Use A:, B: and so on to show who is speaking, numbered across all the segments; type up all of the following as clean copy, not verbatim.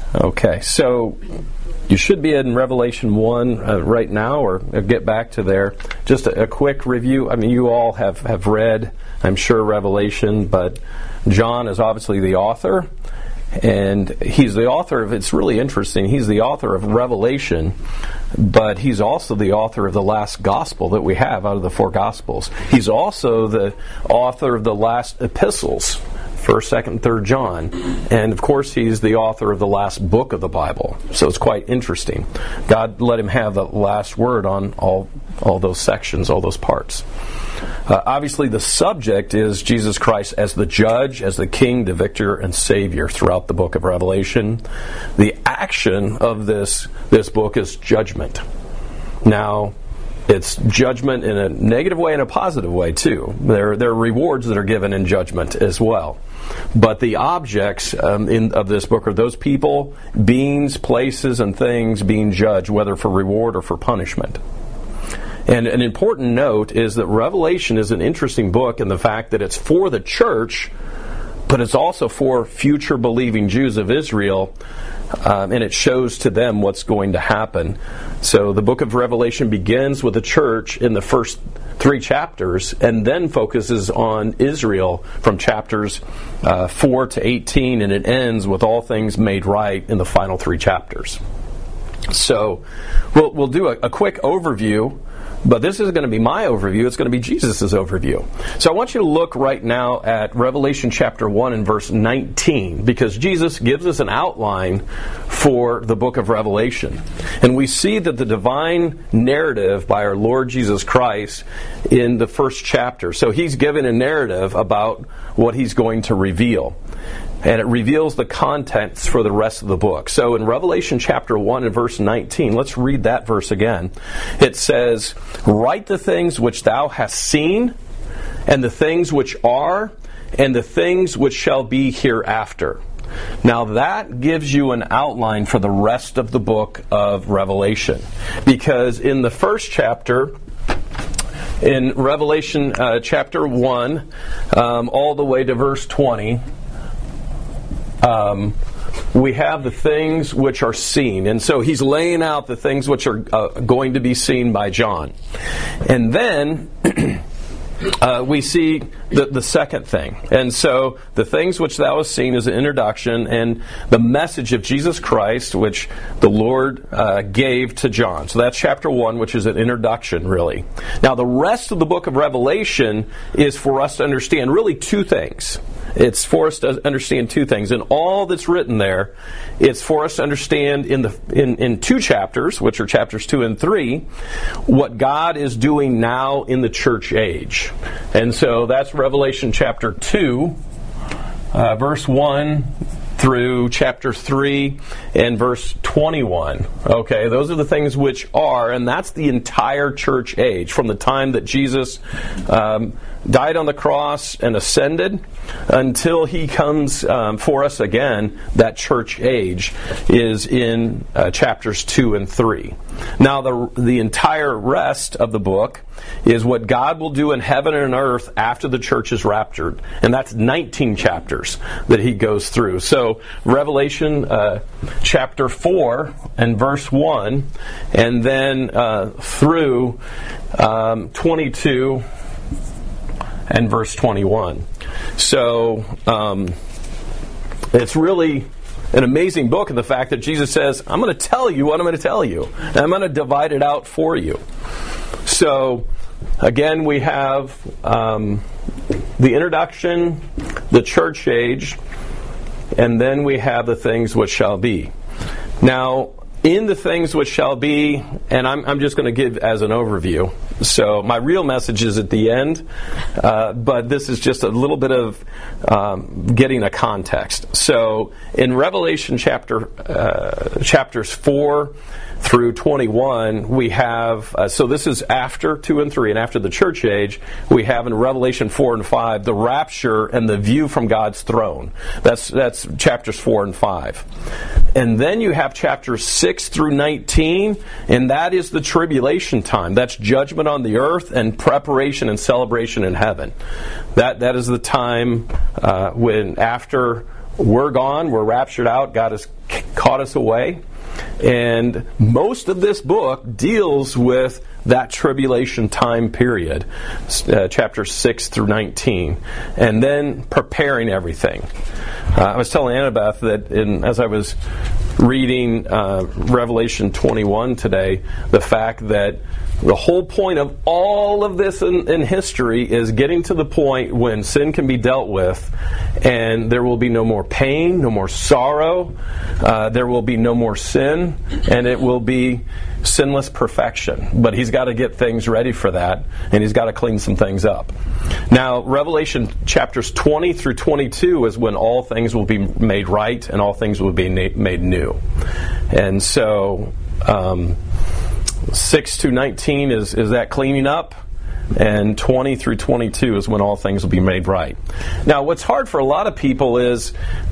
A: Okay, so you should be in Revelation 1 right now, or get back to there. Just a quick review. I mean, you all have read, I'm sure, Revelation, but John is obviously the author, and he's the author of, it's really interesting, he's the author of Revelation, but he's also the author of the last gospel that we have out of the four gospels. He's also the author of the last epistles, 1st, 2nd, 3rd John. And of course, he's the author of the last book of the Bible. So it's quite interesting. God let him have the last word on all those sections, all those parts. Obviously, the subject is Jesus Christ as the judge, as the king, the victor, and savior throughout the book of Revelation. The action of this book is judgment. Now, it's judgment in a negative way and a positive way, too. There are rewards that are given in judgment as well. But the objects of this book are those people, beings, places, and things being judged, whether for reward or for punishment. And an important note is that Revelation is an interesting book in the fact that it's for the church, but it's also for future believing Jews of Israel, and it shows to them what's going to happen. So the book of Revelation begins with the church in the first 3 chapters, and then focuses on Israel from chapters 4 to 18, and it ends with all things made right in the final 3 chapters. So we'll do a quick overview. But this isn't going to be my overview, it's going to be Jesus' overview. So I want you to look right now at Revelation chapter 1 and verse 19, because Jesus gives us an outline for the book of Revelation. And we see that the divine narrative by our Lord Jesus Christ in the first chapter. So he's given a narrative about what he's going to reveal. And it reveals the contents for the rest of the book. So in Revelation chapter 1 and verse 19, let's read that verse again. It says, "Write the things which thou hast seen, and the things which are, and the things which shall be hereafter." Now that gives you an outline for the rest of the book of Revelation. Because in the first chapter, in Revelation chapter 1, all the way to verse 20, we have the things which are seen. And so he's laying out the things which are going to be seen by John. And then we see the second thing. And so the things which thou hast seen is an introduction and the message of Jesus Christ, which the Lord gave to John. So that's chapter 1, which is an introduction, really. Now the rest of the book of Revelation is for us to understand really 2 things. It's for us to understand 2 things. And all that's written there, it's for us to understand in 2 chapters, which are chapters 2 and 3, what God is doing now in the church age. And so that's Revelation chapter 2, verse 1 through chapter 3 and verse 21. Okay, those are the things which are, and that's the entire church age, from the time that Jesus died on the cross and ascended until he comes for us again. That church age is in chapters 2 and 3. Now the entire rest of the book is what God will do in heaven and earth after the church is raptured. And that's 19 chapters that he goes through. So Revelation chapter 4 and verse 1, and then through 22 and verse 21. So it's really an amazing book in the fact that Jesus says, I'm going to tell you what I'm going to tell you. And I'm going to divide it out for you. So, again, we have the introduction, the church age, and then we have the things which shall be. Now, in the things which shall be, and I'm just going to give as an overview. So my real message is at the end, but this is just a little bit of getting a context. So in Revelation chapters 4 through 21, we have, so this is after 2 and 3, and after the church age, we have in Revelation 4 and 5, the rapture and the view from God's throne. That's chapters 4 and 5. And then you have chapters 6 through 19, and that is the tribulation time. That's judgment on the earth and preparation and celebration in heaven. That is the time when after we're gone, we're raptured out, God has caught us away. And most of this book deals with that tribulation time period, chapters 6 through 19, and then preparing everything. I was telling Annabeth that as I was reading Revelation 21 today, the fact that the whole point of all of this in history is getting to the point when sin can be dealt with and there will be no more pain, no more sorrow, there will be no more sin, and it will be sinless perfection. But he's got to get things ready for that, and he's got to clean some things up. Now, Revelation chapters 20 through 22 is when all things will be made right and all things will be made new. And so 6 to 19 is that cleaning up, and 20 through 22 is when all things will be made right. Now, what's hard for a lot of people is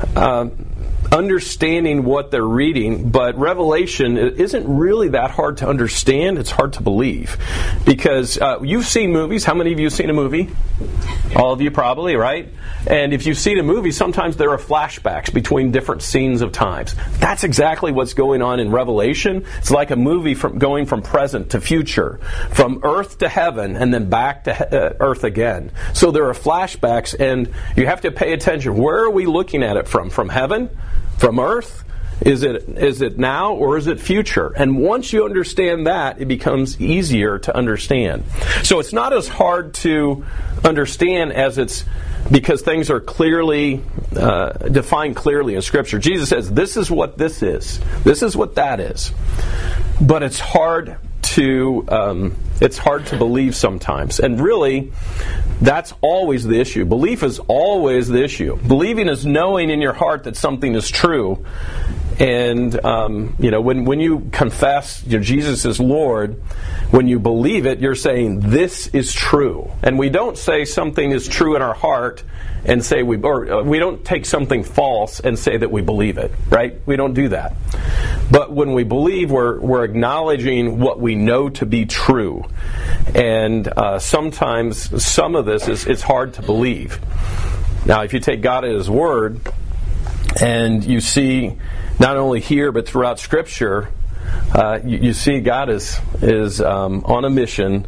A: understanding what they're reading, but Revelation isn't really that hard to understand. It's hard to believe. Because you've seen movies. How many of you have seen a movie? All of you probably, right? And if you've seen a movie, sometimes there are flashbacks between different scenes of times. That's exactly what's going on in Revelation. It's like a movie going from present to future, from earth to heaven, and then back to earth again. So there are flashbacks, and you have to pay attention. Where are we looking at it from? From heaven? From earth? Is it now, or is it future? And once you understand that, it becomes easier to understand. So it's not as hard to understand as it's because things are clearly defined clearly in Scripture. Jesus says, this is what this is. This is what that is. But it's hard to believe sometimes. And really, that's always the issue. Belief is always the issue. Believing is knowing in your heart that something is true. And when you confess Jesus is Lord, when you believe it, you're saying this is true. And we don't say something is true in our heart and say we don't take something false and say that we believe it, right? We don't do that. But when we believe, we're acknowledging what we know to be true. And sometimes some of this it's hard to believe. Now, if you take God at His word, and you see not only here but throughout Scripture, you see God is on a mission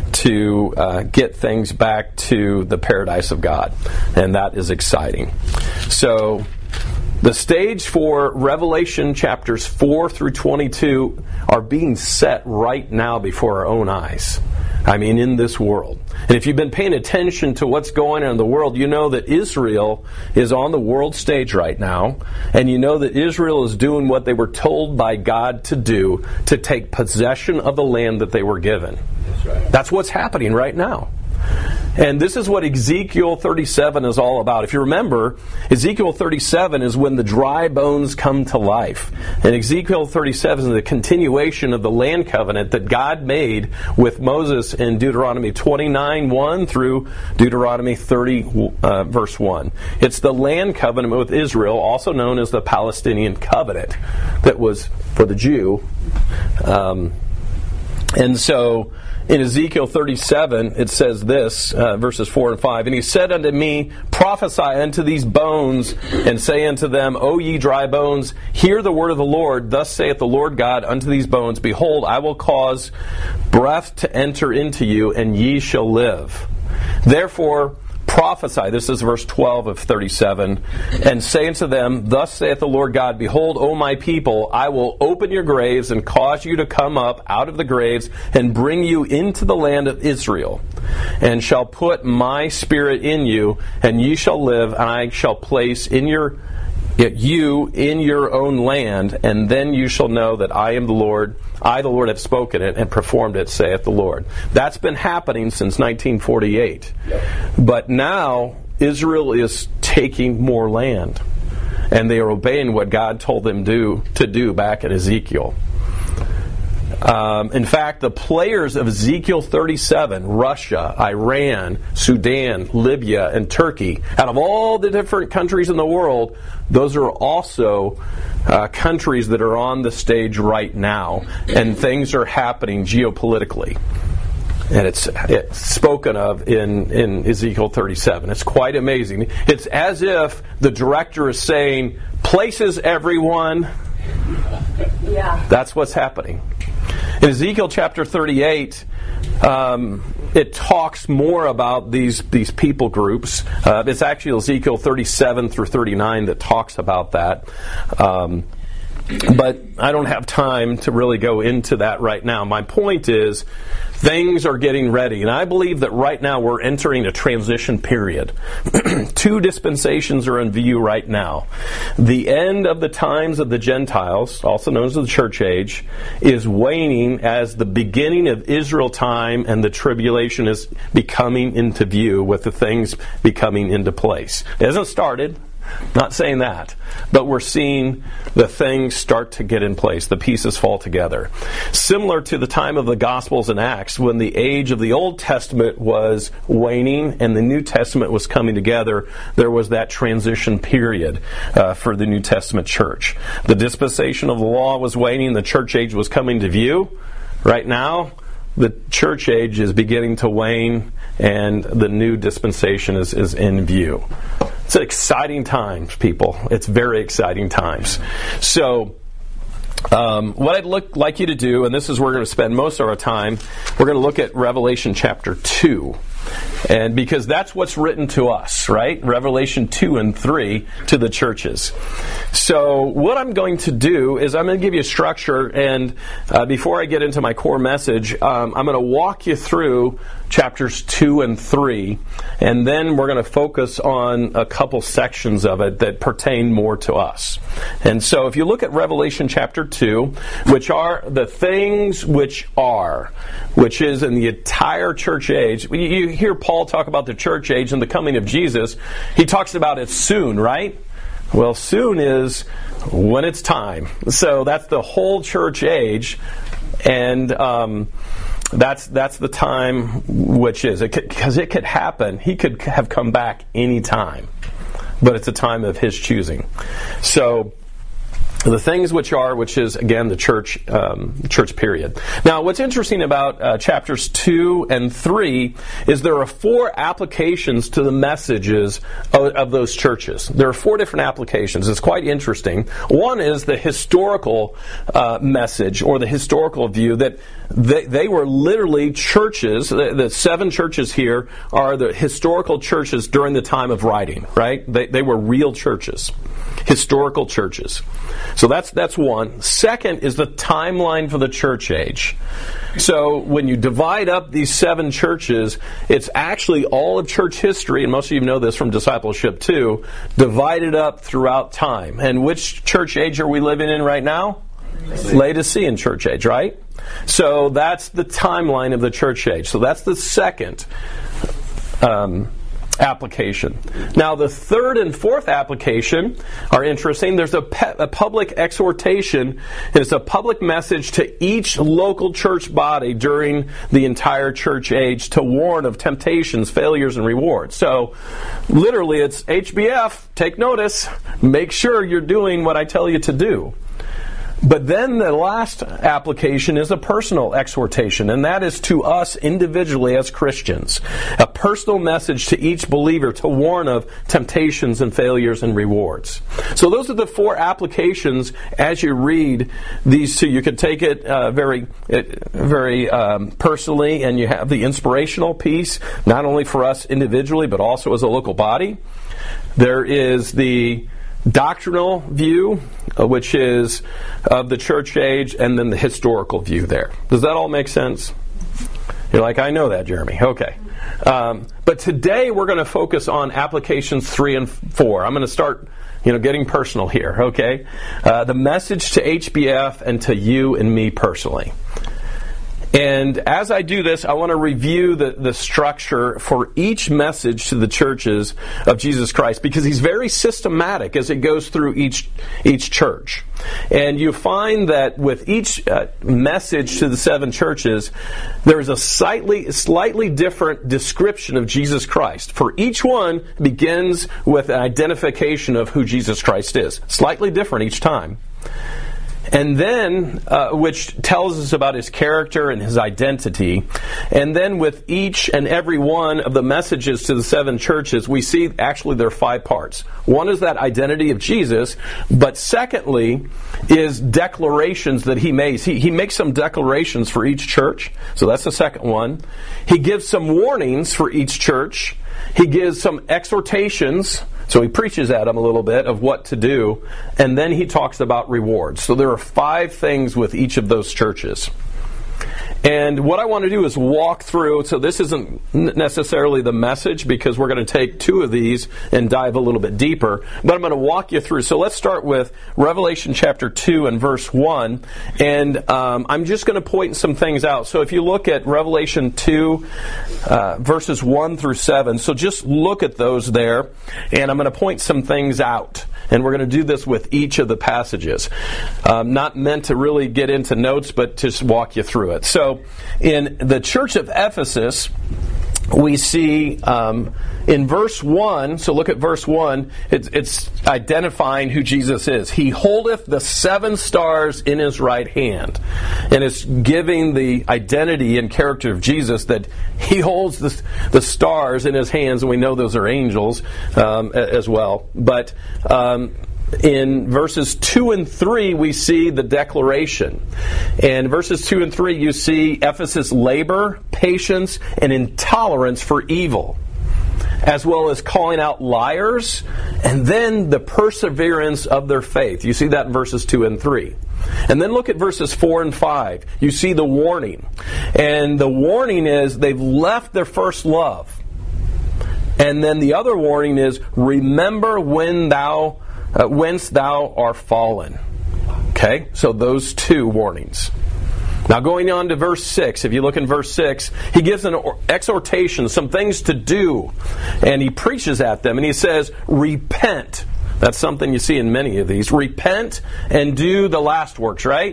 A: to get things back to the paradise of God, and that is exciting. So the stage for Revelation chapters 4 through 22 are being set right now before our own eyes. I mean, in this world. And if you've been paying attention to what's going on in the world, you know that Israel is on the world stage right now. And you know that Israel is doing what they were told by God to do, to take possession of the land that they were given. That's right. That's what's happening right now. And this is what Ezekiel 37 is all about. If you remember, Ezekiel 37 is when the dry bones come to life. And Ezekiel 37 is the continuation of the land covenant that God made with Moses in Deuteronomy 29:1 through Deuteronomy 30, verse 1. It's the land covenant with Israel, also known as the Palestinian covenant, that was for the Jew. And so in Ezekiel 37, it says this, verses 4 and 5, "And he said unto me, Prophesy unto these bones, and say unto them, O ye dry bones, hear the word of the Lord. Thus saith the Lord God unto these bones, Behold, I will cause breath to enter into you, and ye shall live. Therefore prophesy," this is verse 12 of 37, "and say unto them, Thus saith the Lord God, Behold, O my people, I will open your graves and cause you to come up out of the graves and bring you into the land of Israel, and shall put my spirit in you, and ye shall live, and I shall place you in your own land, and then you shall know that I am the Lord. I, the Lord, have spoken it and performed it, saith the Lord." That's been happening since 1948. Yep. But now Israel is taking more land, and they are obeying what God told them to do back in Ezekiel. In fact, the players of Ezekiel 37, Russia, Iran, Sudan, Libya, and Turkey, out of all the different countries in the world, those are also countries that are on the stage right now, and things are happening geopolitically. And it's spoken of in Ezekiel 37. It's quite amazing. It's as if the director is saying, "Places, everyone.
B: Yeah.
A: That's what's happening. In Ezekiel chapter 38, it talks more about these people groups. It's actually Ezekiel 37 through 39 that talks about that. But I don't have time to really go into that right now. My point is, things are getting ready. And I believe that right now we're entering a transition period. 2 dispensations are in view right now. The end of the times of the Gentiles, also known as the church age, is waning as the beginning of Israel time and the tribulation is becoming into view with the things becoming into place. It hasn't started. Not saying that, but we're seeing the things start to get in place, the pieces fall together. Similar to the time of the Gospels and Acts, when the age of the Old Testament was waning and the New Testament was coming together, there was that transition period for the New Testament church. The dispensation of the law was waning, the church age was coming to view. Right now, the church age is beginning to wane and the new dispensation is in view. It's exciting times, people. It's very exciting times. So, what I'd like you to do, and this is where we're going to spend most of our time, we're going to look at Revelation chapter 2. And because that's what's written to us, right? Revelation 2 and 3 to the churches. So what I'm going to do is I'm going to give you a structure, and before I get into my core message, I'm going to walk you through chapters 2 and 3, and then we're going to focus on a couple sections of it that pertain more to us. And so if you look at Revelation chapter 2, which are the things which are, which is in the entire church age. You hear Paul talk about the church age and the coming of Jesus. He talks about it soon, right? Well, soon is when it's time. So that's the whole church age, and that's the time which is. Because it could happen. He could have come back any time. But it's a time of his choosing. So the things which are, which is, again, the church period. Now, what's interesting about chapters 2 and 3 is there are 4 applications to the messages of those churches. There are 4 different applications. It's quite interesting. One is the historical message, or the historical view that they were literally churches. The 7 churches here are the historical churches during the time of writing, right? They were real churches. Historical churches. So that's one. Second is the timeline for the church age. So when you divide up these 7 churches, it's actually all of church history, and most of you know this from discipleship too, divided up throughout time. And which church age are we living in right now? Laodicean church age, right? So that's the timeline of the church age. So that's the second application. Now, the third and fourth application are interesting. There's a public exhortation. It's a public message to each local church body during the entire church age to warn of temptations, failures, and rewards. So, literally, it's HBF, take notice, make sure you're doing what I tell you to do. But then the last application is a personal exhortation, and that is to us individually as Christians. A personal message to each believer to warn of temptations and failures and rewards. So those are the 4 applications as you read these 2. You could take it very personally, and you have the inspirational piece, not only for us individually, but also as a local body. There is the doctrinal view, which is of the church age, and then the historical view there. Does that all make sense? You're like, I know that, Jeremy. Okay. But today we're going to focus on applications 3 and 4. I'm going to start getting personal here, okay? The message to HBF and to you and me personally. And as I do this, I want to review the structure for each message to the churches of Jesus Christ, because he's very systematic as it goes through each church. And you find that with each message to the 7 churches, there's a slightly different description of Jesus Christ. For each one begins with an identification of who Jesus Christ is. Slightly different each time. And then, which tells us about his character and his identity. And then with each and every one of the messages to the 7 churches, we see actually there are 5 parts. One is that identity of Jesus, but secondly is declarations that he makes. He makes some declarations for each church, so that's the second one. He gives some warnings for each church. He gives some exhortations, so he preaches at them a little bit of what to do, and then he talks about rewards. So there are 5 things with each of those churches. And what I want to do is walk through, so this isn't necessarily the message because we're going to take 2 of these and dive a little bit deeper, but I'm going to walk you through. So let's start with Revelation chapter 2 and verse 1, and I'm just going to point some things out. So if you look at Revelation 2, verses 1 through 7, so just look at those there, and I'm going to point some things out. And we're going to do this with each of the passages. Not meant to really get into notes, but just walk you through it. So, in the church of Ephesus, we see in verse 1, so look at verse 1, it's identifying who Jesus is. He holdeth the 7 stars in his right hand. And it's giving the identity and character of Jesus that he holds the stars in his hands, and we know those are angels as well. But in verses 2 and 3, we see the declaration. And verses 2 and 3, you see Ephesus' labor, patience, and intolerance for evil, as well as calling out liars, and then the perseverance of their faith. You see that in verses 2 and 3. And then look at verses 4 and 5. You see the warning. And the warning is they've left their first love. And then the other warning is, remember whence thou art fallen. Okay, so those 2 warnings. Now going on to verse 6, if you look in verse 6, he gives an exhortation, some things to do, and he preaches at them, and he says, repent. That's something you see in many of these. Repent and do the last works, right?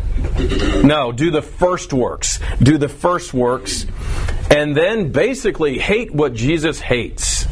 A: No, do the first works. Do the first works, and then basically hate what Jesus hates.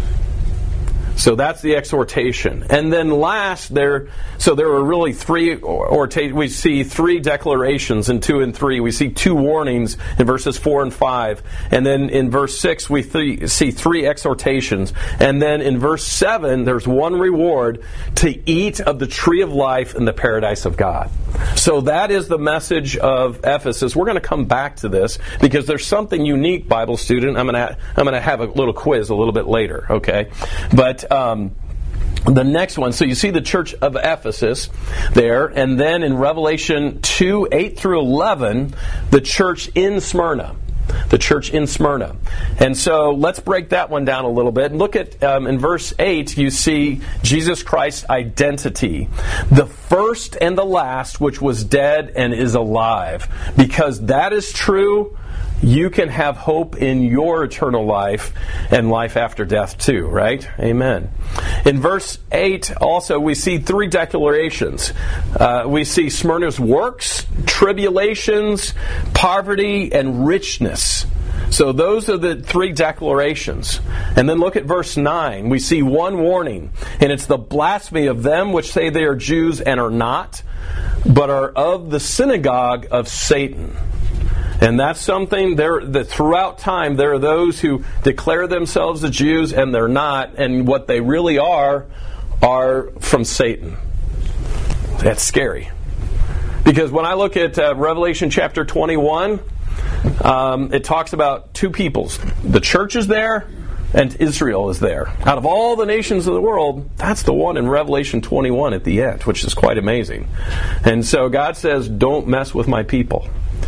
A: So that's the exhortation. And then last, there are really 3, we see 3 declarations in 2 and 3. We see 2 warnings in verses 4 and 5. And then in verse 6, we see 3 exhortations. And then in verse 7, there's 1 reward, to eat of the tree of life in the paradise of God. So that is the message of Ephesus. We're going to come back to this because there's something unique, Bible student. I'm going to have a little quiz a little bit later, okay? But the next one, so you see the church of Ephesus there, and then in Revelation 2, 8 through 11, the church in Smyrna. The church in Smyrna. And so let's break that one down a little bit. Look at, in verse 8, you see Jesus Christ's identity. The first and the last, which was dead and is alive. Because that is true, you can have hope in your eternal life and life after death too, right? Amen. In verse 8 also we see 3 declarations. We see Smyrna's works, tribulations, poverty, and richness. So those are the 3 declarations. And then look at verse 9. We see 1 warning, and it's the blasphemy of them which say they are Jews and are not, but are of the synagogue of Satan. And that's something that throughout time there are those who declare themselves the Jews and they're not, and what they really are from Satan. That's scary. Because when I look at Revelation chapter 21, it talks about 2 peoples. The church is there and Israel is there. Out of all the nations of the world, that's the one in Revelation 21 at the end, which is quite amazing. And so God says, don't mess with my people.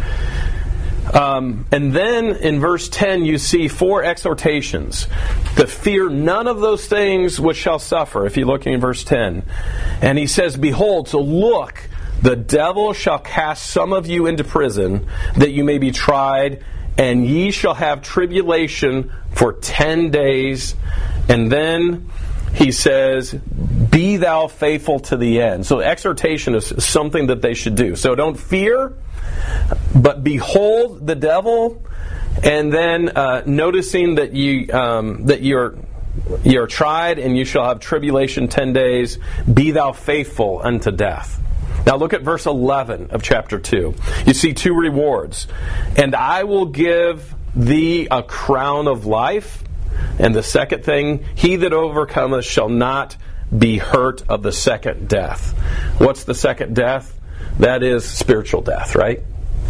A: And then in verse 10 you see 4 exhortations to fear none of those things which shall suffer, if you look in verse 10. And he says, behold, so look, the devil shall cast some of you into prison, that you may be tried, and ye shall have tribulation for 10 days. And then he says, be thou faithful to the end. So exhortation is something that they should do. So don't fear, but behold the devil, and then noticing that you're tried, and you shall have tribulation 10 days. Be thou faithful unto death. Now look at verse 11 of chapter 2. You see two rewards. And I will give thee a crown of life. And the second thing, he that overcometh shall not be hurt of the second death. What's the second death? That is spiritual death, right?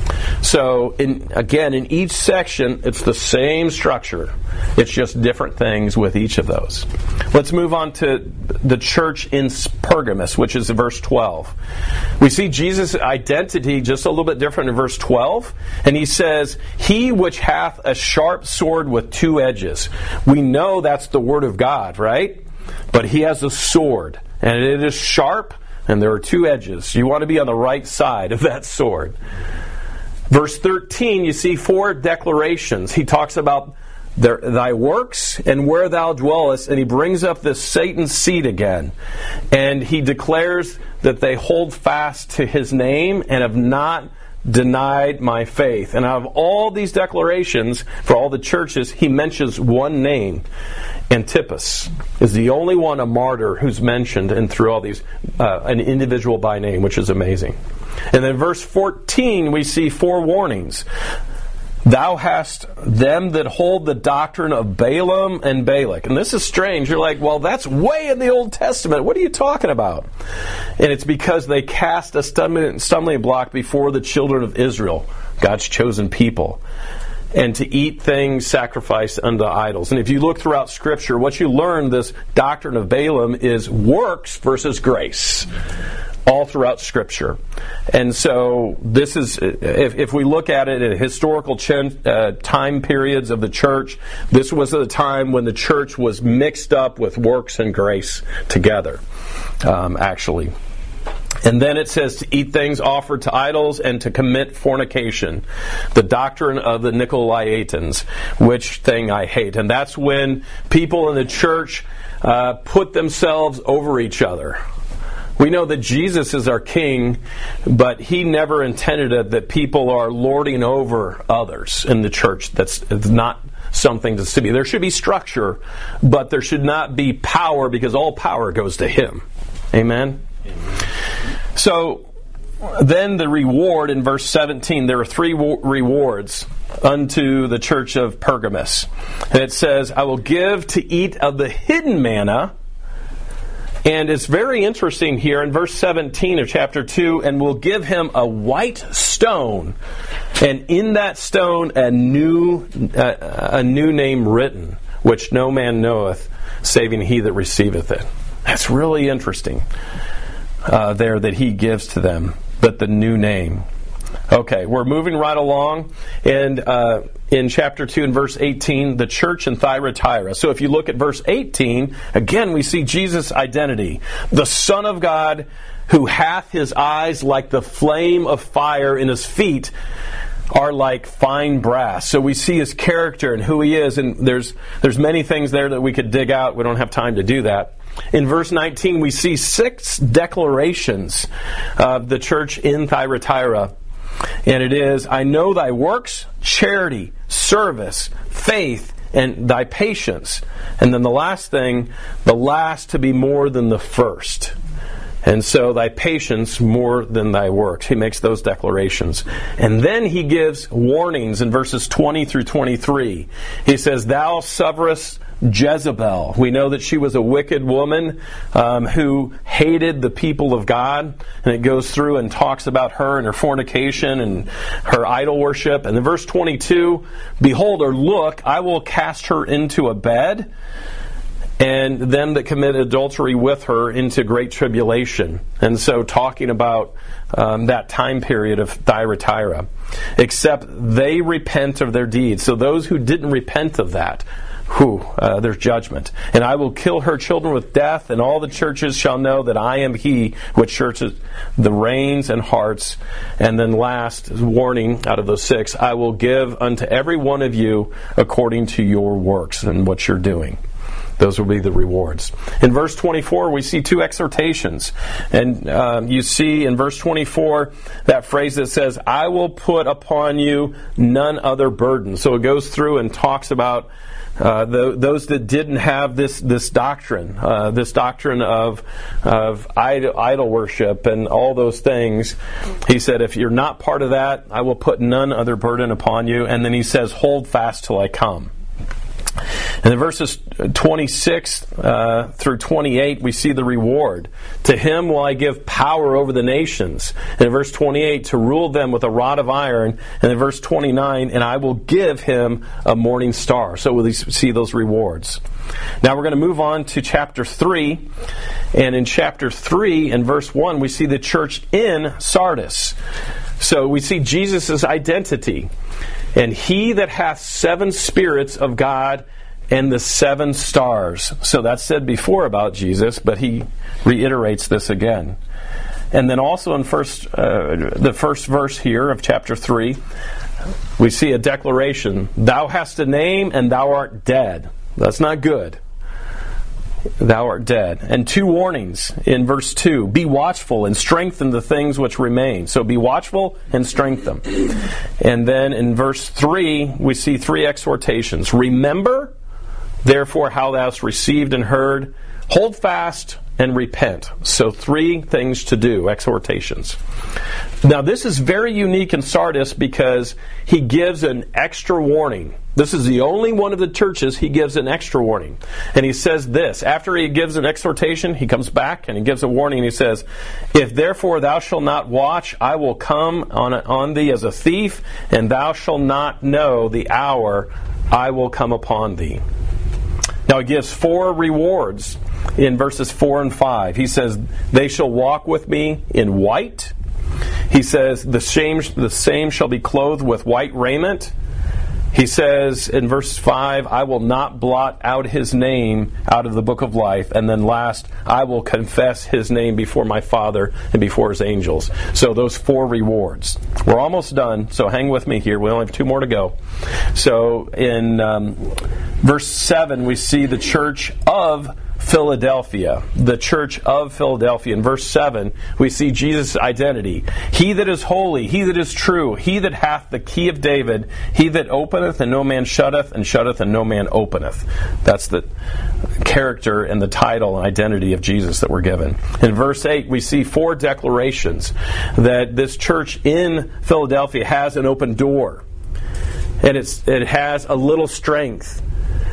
A: So, in each section, it's the same structure. It's just different things with each of those. Let's move on to the church in Pergamos, which is verse 12. We see Jesus' identity just a little bit different in verse 12. And he says, he which hath a sharp sword with two edges. We know that's the word of God, right? But he has a sword, and it is sharp, and there are two edges. You want to be on the right side of that sword. Verse 13, you see four declarations. He talks about thy works and where thou dwellest, and he brings up this Satan's seed again. And he declares that they hold fast to his name and have not denied my faith. And out of all these declarations for all the churches, he mentions one name. Antipas is the only one, a martyr, who's mentioned and through all these, an individual by name, which is amazing. And then verse 14, we see four warnings. Thou hast them that hold the doctrine of Balaam and Balak. And this is strange. You're like, well, that's way in the Old Testament. What are you talking about? And it's because they cast a stumbling block before the children of Israel, God's chosen people, and to eat things sacrificed unto idols. And if you look throughout Scripture, what you learn, this doctrine of Balaam is works versus grace. All throughout Scripture. And so this is, if we look at it in historical time periods of the church, this was the time when the church was mixed up with works and grace together, actually. And then it says to eat things offered to idols and to commit fornication. The doctrine of the Nicolaitans, which thing I hate. And that's when people in the church put themselves over each other. We know that Jesus is our king, but he never intended it that people are lording over others in the church. That's not something that's to be. There should be structure, but there should not be power, because all power goes to him. Amen? So then the reward in verse 17, there are three rewards unto the church of Pergamos. And it says, I will give to eat of the hidden manna. And it's very interesting here in verse 17 of chapter 2, and will give him a white stone, and in that stone a new name written, which no man knoweth, saving he that receiveth it. That's really interesting there that he gives to them, but the new name. Okay, we're moving right along, and in chapter 2 and verse 18, the church in Thyatira. So if you look at verse 18, again we see Jesus' identity. The Son of God, who hath his eyes like the flame of fire, and his feet are like fine brass. So we see his character and who he is, and there's many things there that we could dig out. We don't have time to do that. In verse 19, we see 6 declarations of the church in Thyatira. And it is, I know thy works, charity, service, faith, and thy patience. And then the last thing, the last to be more than the first. And so thy patience more than thy works. He makes those declarations. And then he gives warnings in verses 20 through 23. He says, thou sufferest Jezebel. We know that she was a wicked woman who hated the people of God. And it goes through and talks about her and her fornication and her idol worship. And in verse 22, behold or look, I will cast her into a bed, and them that commit adultery with her into great tribulation. And so talking about that time period of Thyatira. Except they repent of their deeds. So those who didn't repent of that, there's judgment. And I will kill her children with death, and all the churches shall know that I am he which searches the reins and hearts. And then last warning out of those 6, I will give unto every one of you according to your works and what you're doing. Those will be the rewards. In verse 24, we see two exhortations. And you see in verse 24 that phrase that says, I will put upon you none other burden. So it goes through and talks about those that didn't have this doctrine of idol worship and all those things. He said, if you're not part of that, I will put none other burden upon you. And then he says, hold fast till I come. And in verses 26 through 28, we see the reward. To him will I give power over the nations. And in verse 28, to rule them with a rod of iron. And in verse 29, and I will give him a morning star. So we'll see those rewards. Now we're going to move on to chapter 3. And in chapter 3, in verse 1, we see the church in Sardis. So we see Jesus' identity. And he that hath 7 spirits of God and the 7 stars. So that's said before about Jesus, but he reiterates this again. And then also in the first verse here of chapter 3, we see a declaration. Thou hast a name and thou art dead. That's not good. Thou art dead. And 2 warnings in verse 2. Be watchful and strengthen the things which remain. So be watchful and strengthen them. And then in verse 3, we see 3 exhortations. Remember, therefore, how thou hast received and heard. Hold fast and repent. So 3 things to do, exhortations. Now this is very unique in Sardis because he gives an extra warning. This is the only one of the churches he gives an extra warning. And he says this, after he gives an exhortation, he comes back and he gives a warning and he says, if therefore thou shalt not watch, I will come on thee as a thief, and thou shalt not know the hour I will come upon thee. Now he gives 4 rewards in verses 4 and 5. He says, they shall walk with me in white. He says, the same shall be clothed with white raiment. He says in verse 5, I will not blot out his name out of the book of life. And then last, I will confess his name before my Father and before his angels. So those 4 rewards. We're almost done, so hang with me here. We only have 2 more to go. So in verse 7, we see the church of Philadelphia. The church of Philadelphia. In verse 7, we see Jesus' identity. He that is holy, he that is true, he that hath the key of David, he that openeth and no man shutteth, and shutteth and no man openeth. That's the character and the title and identity of Jesus that we're given. In verse 8, we see 4 declarations that this church in Philadelphia has an open door. And it has a little strength.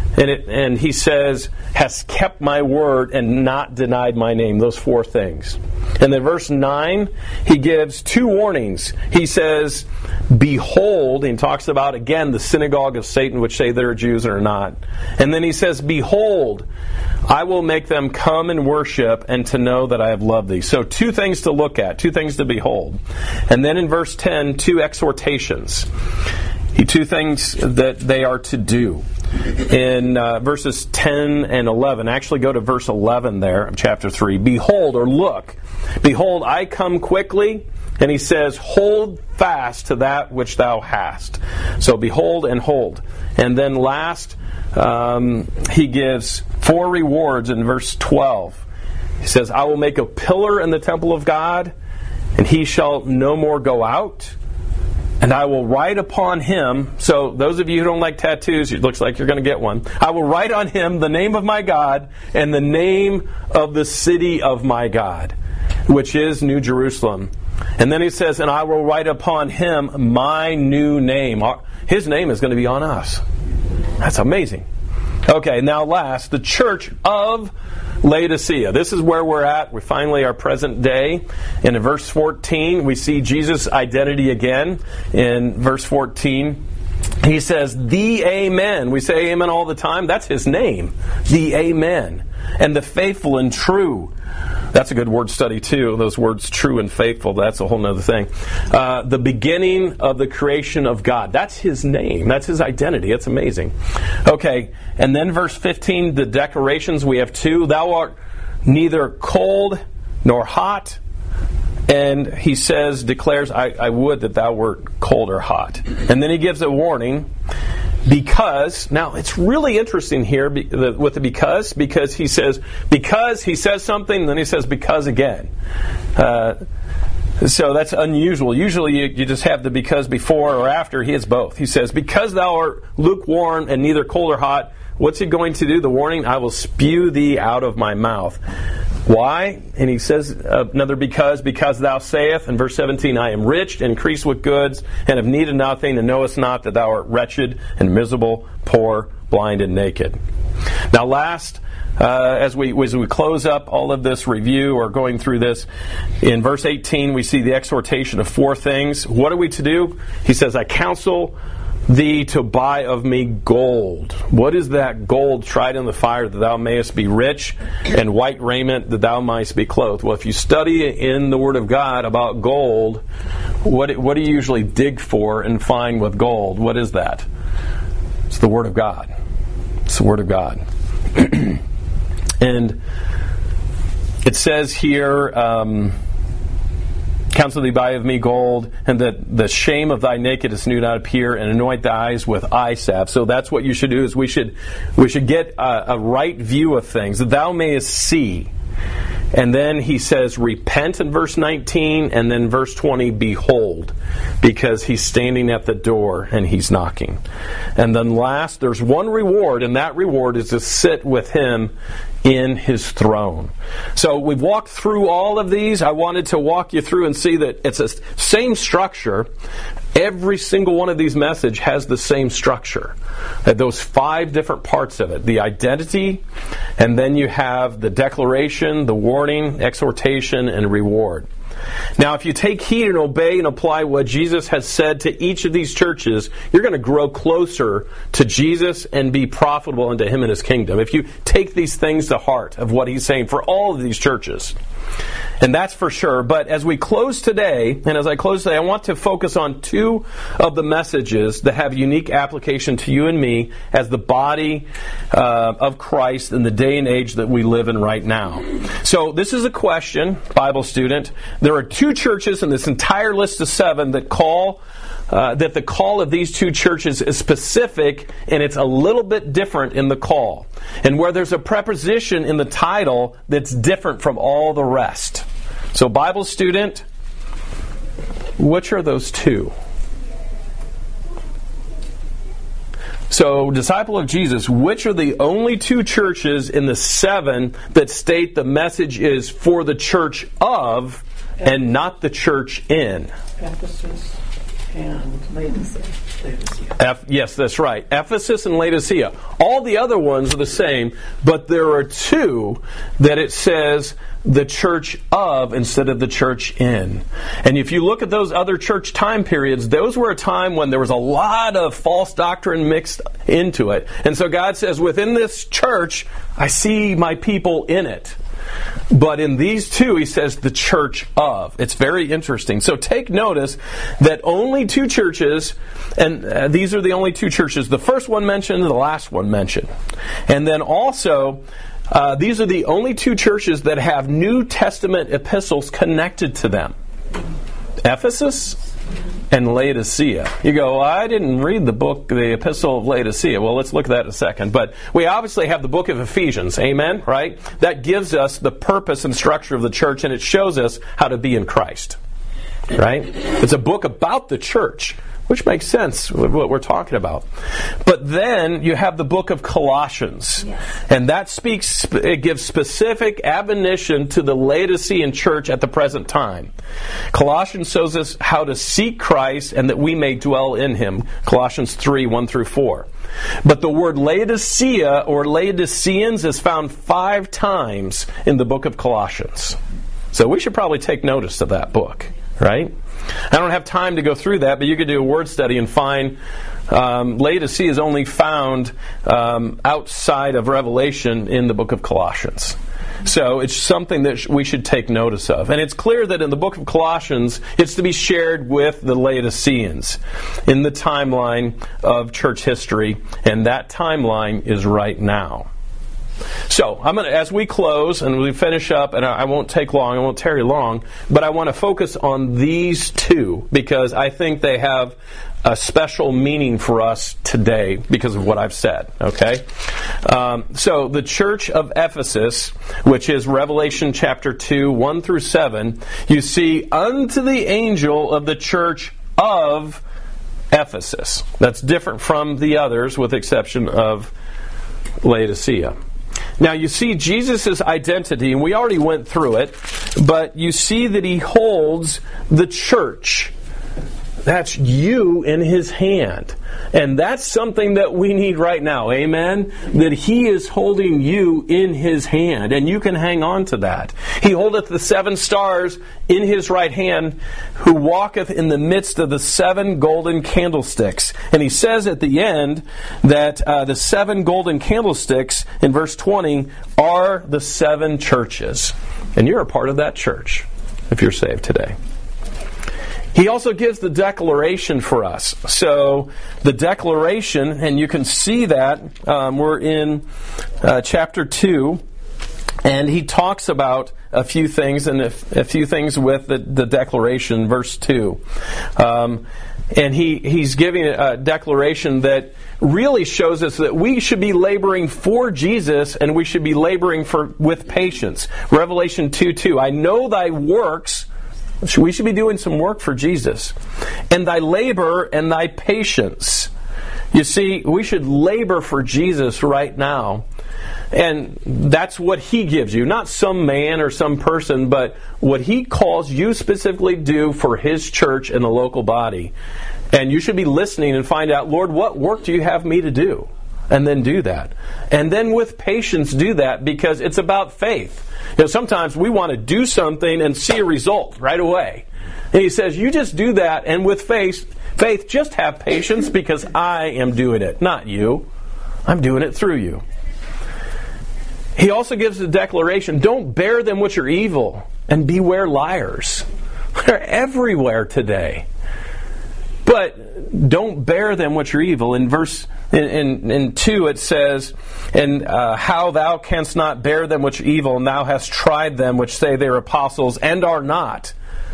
A: And he says, has kept my word and not denied my name. Those 4 things. And then verse 9, he gives 2 warnings. He says, behold, and he talks about, again, the synagogue of Satan, which say they're Jews and are not. And then he says, behold, I will make them come and worship and to know that I have loved thee. So 2 things to look at, 2 things to behold. And then in verse 10, 2 exhortations. 2 things that they are to do. In verses 10 and 11, actually go to verse 11 there of chapter 3. Behold, or look, behold, I come quickly. And he says, hold fast to that which thou hast. So behold and hold. And then last, he gives 4 rewards in verse 12. He says, I will make a pillar in the temple of God, and he shall no more go out. And I will write upon him, so those of you who don't like tattoos, it looks like you're going to get one. I will write on him the name of my God and the name of the city of my God, which is New Jerusalem. And then he says, and I will write upon him my new name. His name is going to be on us. That's amazing. Okay, now last, the church of Laodicea. This is where we're at. We finally are present day. And in verse 14, we see Jesus' identity again. In verse 14, he says, the Amen. We say Amen all the time. That's his name. The Amen. And the faithful and true. That's a good word study too. Those words true and faithful, that's a whole other thing. The beginning of the creation of God. That's his name. That's his identity. It's amazing. Okay, and then verse 15, the declarations, we have 2. Thou art neither cold nor hot. And he declares, I would that thou wert cold or hot. And then he gives a warning. because, now it's really interesting here with the because he says something, then he says because again. So that's unusual. Usually you just have the because before or after. He has both. He says, because thou art lukewarm and neither cold or hot, what's he going to do? The warning, I will spew thee out of my mouth. Why? And he says another because thou sayest, in verse 17, I am rich, increased with goods, and have need of nothing, and knowest not that thou art wretched and miserable, poor, blind, and naked. Now last, as we close up all of this review or going through this, in verse 18 we see the exhortation of 4 things. What are we to do? He says, I counsel thee to buy of me gold. What is that gold? Tried in the fire, that thou mayest be rich, and white raiment, that thou mightest be clothed. Well, if you study in the Word of God about gold, what do you usually dig for and find with gold? What is that? It's the Word of God. It's the Word of God. And it says here, counsel thee buy of me gold, and that the shame of thy nakedness do not appear, and anoint thy eyes with eye salve. So that's what you should do, is we should get a right view of things, that thou mayest see. And then he says, repent in verse 19, and then verse 20, behold, because he's standing at the door and he's knocking. And then last, there's one reward, and that reward is to sit with him in his throne. So we've walked through all of these. I wanted to walk you through and see that it's the same structure. Every single one of these messages has the same structure. Those 5 different parts of it. The identity, and then you have the declaration, the warning, exhortation, and reward. Now, if you take heed and obey and apply what Jesus has said to each of these churches, you're going to grow closer to Jesus and be profitable unto Him and His kingdom. If you take these things to heart of what He's saying for all of these churches. And that's for sure. But as we close today, and as I close today, I want to focus on 2 of the messages that have unique application to you and me as the body of Christ in the day and age that we live in right now. So this is a question, Bible student. There are 2 churches in this entire list of 7 that that the call of these 2 churches is specific, and it's a little bit different in the call. And where there's a preposition in the title that's different from all the rest. So Bible student, which are those 2? So, disciple of Jesus, which are the only 2 churches in the 7 that state the message is for the church of and not the church in?
B: Ephesus and Laodicea.
A: Yes, that's right. Ephesus and Laodicea. All the other ones are the same, but there are 2 that it says the church of instead of the church in. And if you look at those other church time periods, those were a time when there was a lot of false doctrine mixed into it. And so God says, within this church, I see my people in it. But in these 2, he says the church of. It's very interesting. So take notice that only 2 churches, and these are the only 2 churches, the first one mentioned and the last one mentioned. And then also, these are the only 2 churches that have New Testament epistles connected to them. Ephesus and Laodicea. You go, well, I didn't read the epistle of Laodicea. Well, let's look at that in a second. But we obviously have the book of Ephesians. Amen? Right? That gives us the purpose and structure of the church, and it shows us how to be in Christ. Right? It's a book about the church, which makes sense with what we're talking about. But then you have the book of Colossians. Yes. And that it gives specific admonition to the Laodicean church at the present time. Colossians shows us how to seek Christ and that we may dwell in Him. Colossians 3, 1 through 4. But the word Laodicea or Laodiceans is found 5 times in the book of Colossians. So we should probably take notice of that book, right? I don't have time to go through that, but you could do a word study and find Laodicea is only found outside of Revelation in the book of Colossians. So it's something that we should take notice of. And it's clear that in the book of Colossians, it's to be shared with the Laodiceans in the timeline of church history, and that timeline is right now. So I'm going to, as we close and we finish up, and I won't take long, I won't tarry long, but I want to focus on these two because I think they have a special meaning for us today because of what I've said, okay? So the church of Ephesus, which is Revelation chapter 2, 1 through 7, you see, unto the angel of the church of Ephesus. That's different from the others with exception of Laodicea. Now you see Jesus' identity, and we already went through it, but you see that he holds the church. That's you in his hand. And that's something that we need right now. Amen? That he is holding you in his hand. And you can hang on to that. He holdeth the 7 stars in his right hand, who walketh in the midst of the 7 golden candlesticks. And he says at the end that the 7 golden candlesticks, in verse 20, are the 7 churches. And you're a part of that church if you're saved today. He also gives the declaration for us. So the declaration, and you can see that, we're in chapter 2, and he talks about a few things, and a few things with the declaration, verse 2. And he's giving a declaration that really shows us that we should be laboring for Jesus, and we should be laboring with patience. Revelation 2:2, I know thy works. We should be doing some work for Jesus. And thy labor and thy patience. You see, we should labor for Jesus right now. And that's what he gives you. Not some man or some person, but what he calls you specifically do for his church and the local body. And you should be listening and find out, Lord, what work do you have me to do? And then do that. And then with patience do that, because it's about faith. You know, sometimes we want to do something and see a result right away. And he says, you just do that, and with faith, just have patience, because I am doing it, not you. I'm doing it through you. He also gives the declaration, don't bear them which are evil, and beware liars. They're everywhere today. But don't bear them which are evil. In verse in 2 it says, and how thou canst not bear them which are evil, and thou hast tried them which say they are apostles and are not,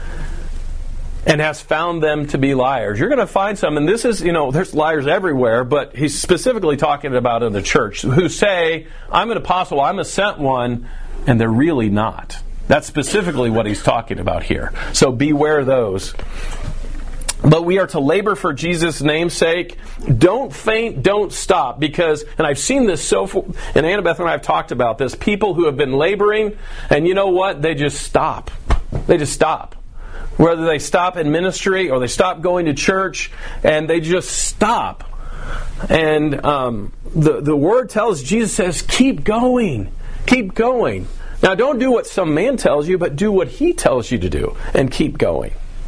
A: and hast found them to be liars. You're going to find some, and this is, there's liars everywhere, but he's specifically talking about in the church, who say, I'm an apostle, I'm a sent one, and they're really not. That's specifically what he's talking about here. So beware those. But we are to labor for Jesus' name's sake. Don't faint, don't stop. Because, and I've seen this and Annabeth and I have talked about this, people who have been laboring, and you know what? They just stop. They just stop. Whether they stop in ministry or they stop going to church, and they just stop. And the Word tells, Jesus says, keep going. Keep going. Now don't do what some man tells you, but do what he tells you to do, and keep going.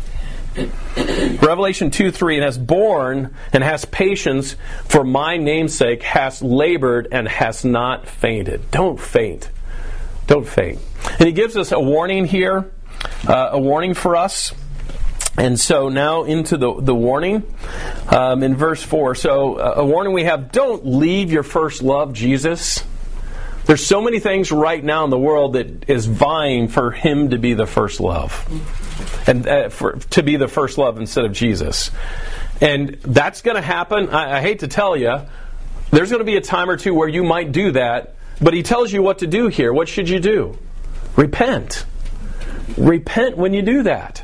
A: Revelation 2:3, and hast borne and hast patience for my name's sake, hast labored and hast not fainted. Don't faint. Don't faint. And he gives us a warning here, a warning for us. And so now into the warning in verse 4. So a warning we have, don't leave your first love, Jesus. There's so many things right now in the world that is vying for him to be the first love. And to be the first love instead of Jesus. And that's going to happen. I hate to tell you, there's going to be a time or two where you might do that, but he tells you what to do here. What should you do? Repent. Repent when you do that.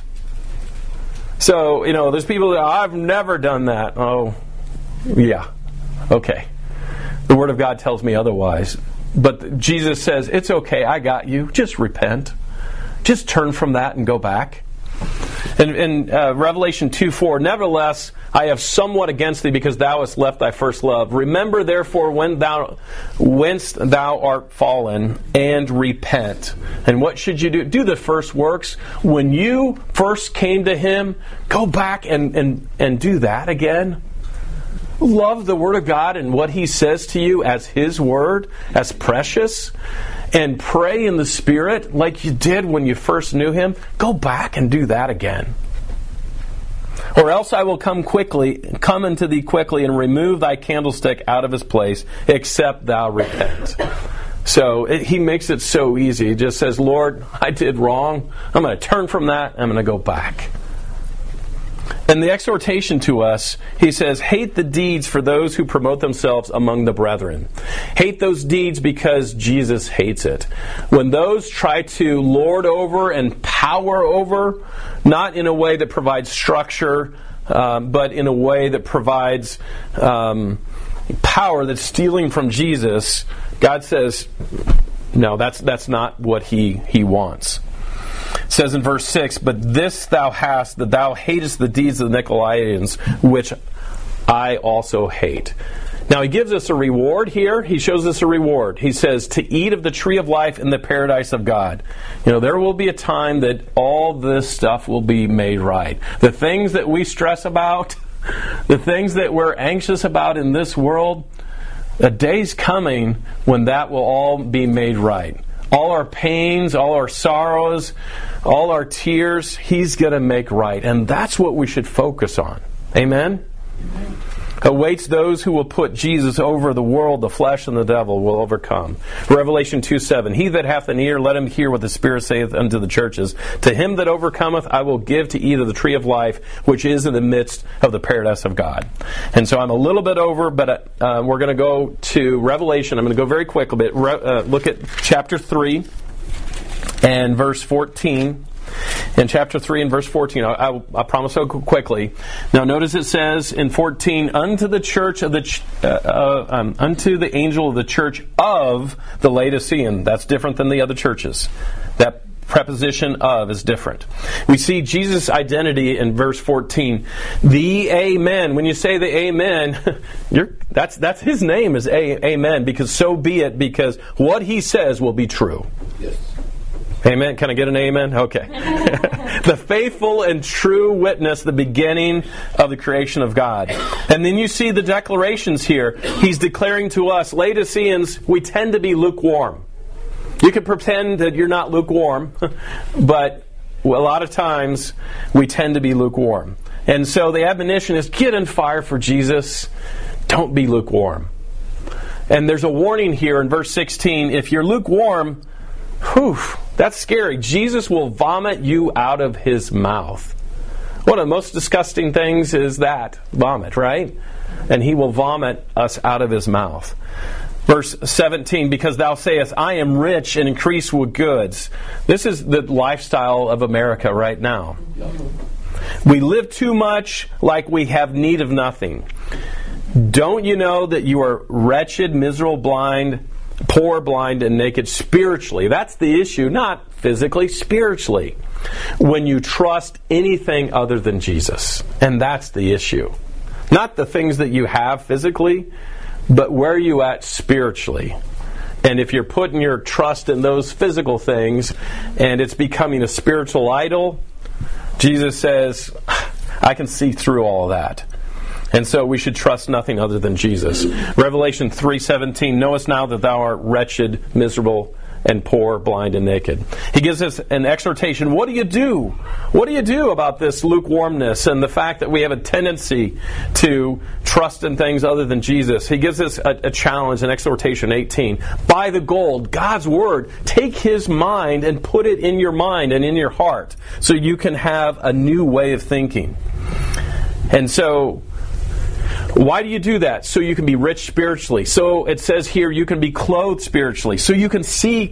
A: So, there's people that, I've never done that. Oh, yeah. Okay. The Word of God tells me otherwise. But Jesus says, it's okay, I got you. Just repent. Just turn from that and go back. And in Revelation 2:4, nevertheless, I have somewhat against thee, because thou hast left thy first love. Remember therefore whence thou art fallen, and repent. And what should you do? Do the first works. When you first came to him, go back and do that again. Love the Word of God and what he says to you as his Word, as precious. And pray in the Spirit like you did when you first knew him. Go back and do that again. Or else I will come unto thee quickly, and remove thy candlestick out of his place, except thou repent. So he makes it so easy. He just says, Lord, I did wrong. I'm going to turn from that. I'm going to go back. And the exhortation to us, he says, hate the deeds for those who promote themselves among the brethren. Hate those deeds because Jesus hates it. When those try to lord over and power over, not in a way that provides structure, but in a way that provides power that's stealing from Jesus, God says, no, that's not what he wants. It says in verse 6, but this thou hast, that thou hatest the deeds of the Nicolaitans, which I also hate. Now he gives us a reward here. He shows us a reward. He says, to eat of the tree of life in the paradise of God. There will be a time that all this stuff will be made right. The things that we stress about, the things that we're anxious about in this world, a day's coming when that will all be made right. All our pains, all our sorrows, all our tears, He's going to make right. And that's what we should focus on. Amen? Amen. Awaits those who will put Jesus over the world, the flesh, and the devil will overcome. Revelation 2:7, he that hath an ear, let him hear what the Spirit saith unto the churches. To him that overcometh, I will give to eat of the tree of life, which is in the midst of the paradise of God. And so I'm a little bit over, but we're going to go to Revelation. I'm going to go very quick a bit. Look at chapter 3 and verse 14. In chapter 3 and verse 14, I promise I'll go quickly. Now notice it says in 14, unto the church of unto the angel of the church of the Laodicean. That's different than the other churches. That preposition of is different. We see Jesus' identity in verse 14. The Amen. When you say the Amen, that's His name is Amen, because so be it, because what He says will be true. Yes. Amen. Can I get an amen? Okay. The faithful and true witness, the beginning of the creation of God. And then you see the declarations here. He's declaring to us, Laodiceans, we tend to be lukewarm. You can pretend that you're not lukewarm, but a lot of times we tend to be lukewarm. And so the admonition is, get on fire for Jesus. Don't be lukewarm. And there's a warning here in verse 16. If you're lukewarm, that's scary. Jesus will vomit you out of His mouth. One of the most disgusting things is that, vomit, right? And He will vomit us out of His mouth. Verse 17, because thou sayest, I am rich and increase with goods. This is the lifestyle of America right now. We live too much like we have need of nothing. Don't you know that you are wretched, miserable, blind, poor, blind, and naked spiritually? That's the issue, not physically, spiritually. When you trust anything other than Jesus. And that's the issue. Not the things that you have physically, but where are you at spiritually? And if you're putting your trust in those physical things and it's becoming a spiritual idol, Jesus says, I can see through all of that. And so we should trust nothing other than Jesus. Revelation 3:17, knowest now that thou art wretched, miserable, and poor, blind, and naked. He gives us an exhortation. What do you do? What do you do about this lukewarmness and the fact that we have a tendency to trust in things other than Jesus? He gives us a challenge, an exhortation, 18. Buy the gold, God's Word. Take His mind and put it in your mind and in your heart so you can have a new way of thinking. And so, why do you do that? So you can be rich spiritually. So it says here you can be clothed spiritually. So you can see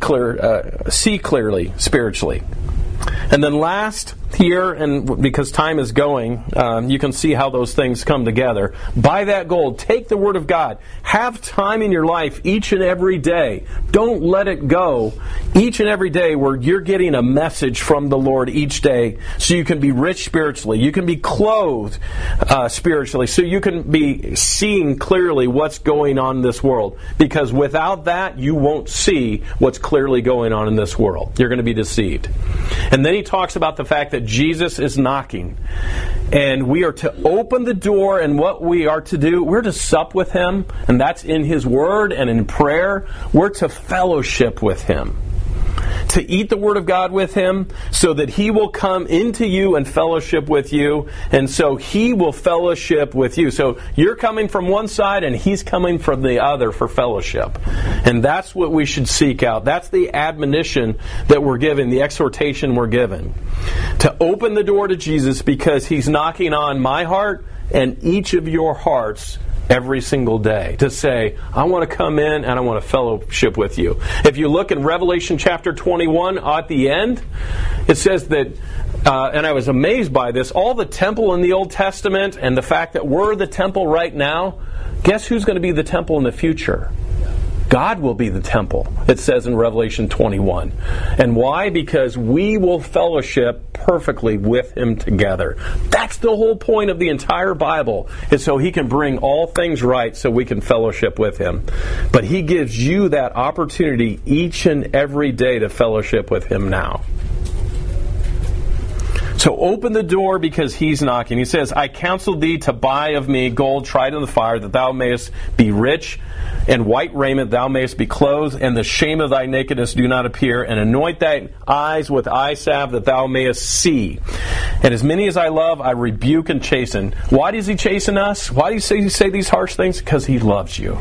A: clearly spiritually. And then last here, and because time is going, you can see how those things come together. Buy that gold. Take the Word of God. Have time in your life each and every day. Don't let it go. Each and every day where you're getting a message from the Lord each day so you can be rich spiritually. You can be clothed spiritually so you can be seeing clearly what's going on in this world. Because without that, you won't see what's clearly going on in this world. You're going to be deceived. And then he talks about the fact that Jesus is knocking. And we are to open the door, and what we are to do, we're to sup with Him, and that's in His Word and in prayer. We're to fellowship with Him. to eat the Word of God with Him so that He will come into you and fellowship with you, and so He will fellowship with you. So you're coming from one side and He's coming from the other for fellowship. And that's what we should seek out. That's the admonition that we're given, the exhortation we're given. To open the door to Jesus because He's knocking on my heart and each of your hearts every single day, to say, I want to come in and I want to fellowship with you. If you look in Revelation chapter 21 at the end, it says that, and I was amazed by this, all the temple in the Old Testament and the fact that we're the temple right now, guess who's going to be the temple in the future? God will be the temple, it says in Revelation 21. And why? Because we will fellowship perfectly with Him together. That's the whole point of the entire Bible, is so He can bring all things right so we can fellowship with Him. But He gives you that opportunity each and every day to fellowship with Him now. So open the door because He's knocking. He says, I counsel thee to buy of me gold tried in the fire, that thou mayest be rich, and white raiment thou mayest be clothed, and the shame of thy nakedness do not appear, and anoint thy eyes with eye salve, that thou mayest see. And as many as I love, I rebuke and chasten. Why does He chasten us? Why does He say these harsh things? Because He loves you.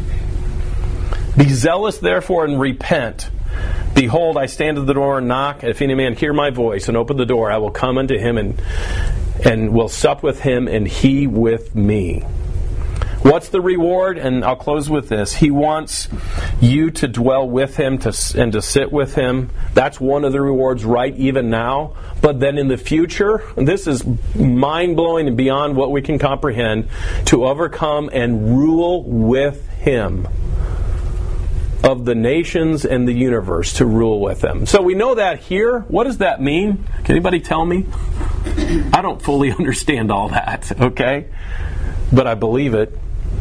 A: Be zealous, therefore, and repent. Behold, I stand at the door and knock. If any man hear my voice and open the door, I will come unto him and will sup with him and he with me. What's the reward? And I'll close with this. He wants you to dwell with Him and to sit with Him. That's one of the rewards right even now. But then in the future, this is mind-blowing and beyond what we can comprehend, to overcome and rule with Him. Of the nations and the universe, to rule with them. So we know that here. What does that mean? Can anybody tell me? I don't fully understand all that, okay? But I believe it.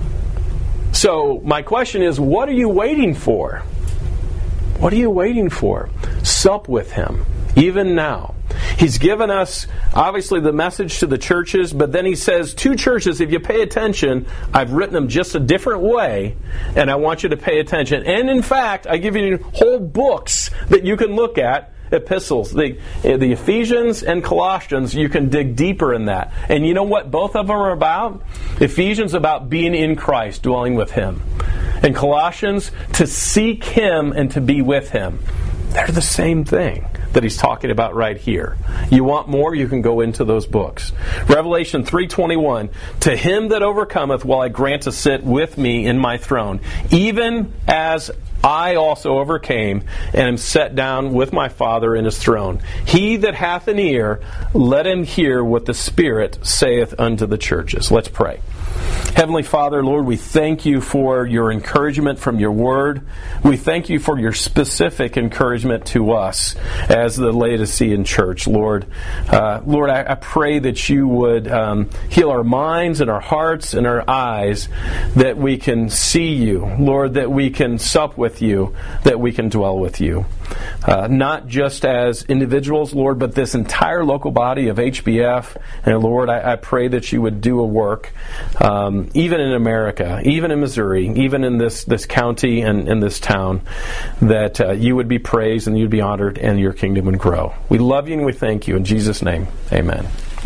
A: So my question is, what are you waiting for? What are you waiting for? Sup with Him, even now. He's given us, obviously, the message to the churches, but then He says, to churches, if you pay attention, I've written them just a different way, and I want you to pay attention. And in fact, I give you whole books that you can look at, epistles. The Ephesians and Colossians, you can dig deeper in that. And you know what both of them are about? Ephesians about being in Christ, dwelling with Him. And Colossians, to seek Him and to be with Him. They're the same thing that he's talking about right here. You want more, you can go into those books. Revelation 3:21, to him that overcometh will I grant to sit with me in my throne, even as I also overcame and am set down with my Father in His throne. He that hath an ear, let him hear what the Spirit saith unto the churches. Let's pray. Heavenly Father, Lord, we thank You for Your encouragement from Your Word. We thank You for Your specific encouragement to us as the Laodicean church, Lord. Lord, I pray that You would heal our minds and our hearts and our eyes, that we can see You, Lord, that we can sup with You, that we can dwell with You. Not just as individuals, Lord, but this entire local body of HBF. And Lord, I pray that You would do a work, even in America, even in Missouri, even in this county and in this town, that You would be praised and You'd be honored and Your kingdom would grow. We love You and we thank You. In Jesus' name, amen.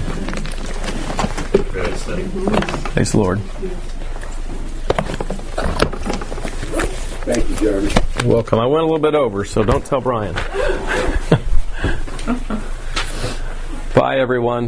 A: Praise the Lord.
C: Thank you, Jeremy.
A: You're welcome. I went a little bit over, so don't tell Brian. Bye, everyone.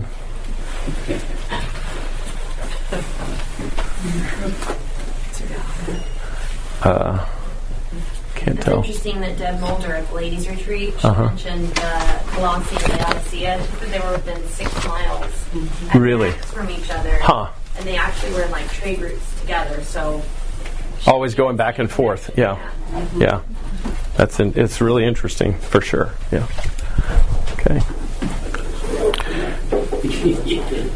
A: Can't tell.
D: It's interesting that Deb Mulder at the Ladies Retreat, she mentioned Colossae and Laodicea. She said they were within 6 miles
A: Really?
D: from each other.
A: Huh.
D: And they actually were in like trade routes together, so
A: Always going back and forth. Yeah. Yeah. It's really interesting, for sure. Yeah. Okay.